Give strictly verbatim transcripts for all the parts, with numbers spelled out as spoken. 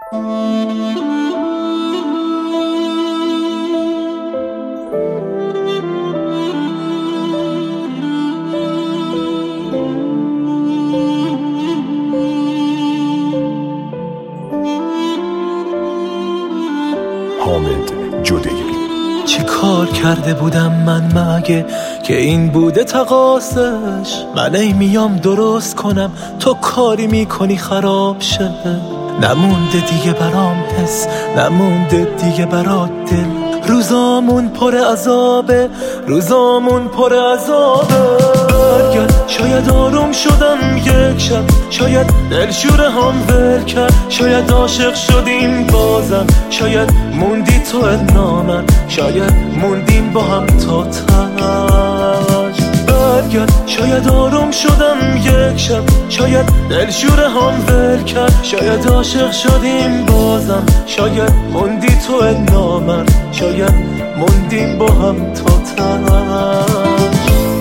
حامد جودیری. چی کار کرده بودم من مگه که این بوده تقاصش؟ من ای میام درست کنم تو کاری میکنی خراب شه. نمونده دیگه برام حس، نمونده دیگه برات دل، روزامون پر عذابه، روزامون پر عذابه. برگرد شاید آروم شدم یک شب، شاید دلشوره هم ول کرد، شاید عاشق شدیم بازم، شاید موندی تو نامن، شاید موندیم با هم تا تاج. برگرد شاید آروم شدم یک شب، شاید دلشوره هم ول کرد، شاید عاشق شدیم بازم، شاید موندی تو نامن، شاید موندیم با هم تا تاج.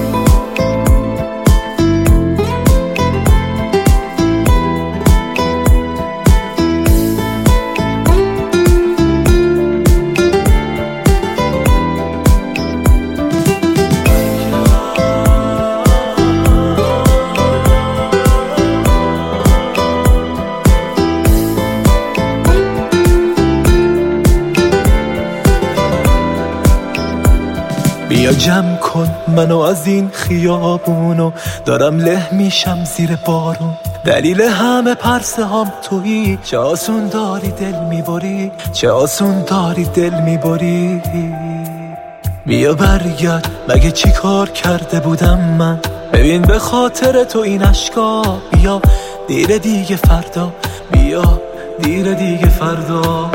بیا جمع کن منو از این خیابونو، دارم له میشم زیر بارون. دلیل همه پرسه هم تویی، چه آسون داری دل میبری، چه آسون داری دل میبری. بیا برگرد مگه چی کار کرده بودم من، ببین به خاطر تو این اشکا. بیا دیر دیگه فردا، بیا دیر دیگه فردا.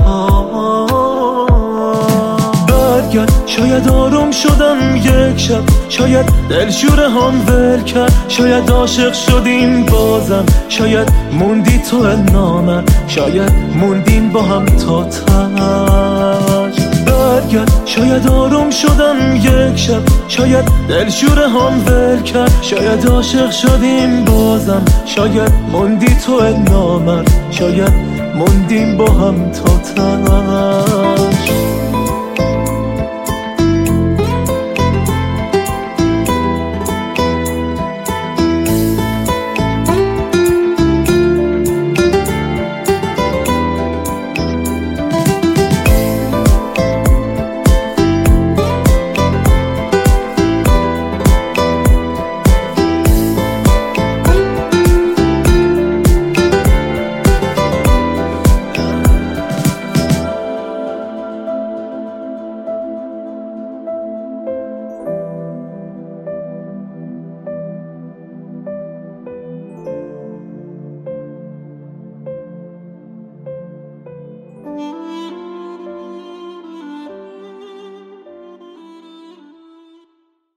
برگرد شاید آروم شدم یک شب، شاید دلشوره هم ول کرد، شاید عاشق شدیم بازم، شاید موندی تو نامن، شاید موندیم با هم تا تاج. برگرد شاید آروم شدم یک شب، شاید دلشوره هم ول کرد، شاید عاشق شدیم بازم، شاید موندی تو نامن، شاید موندیم با هم تا تاج.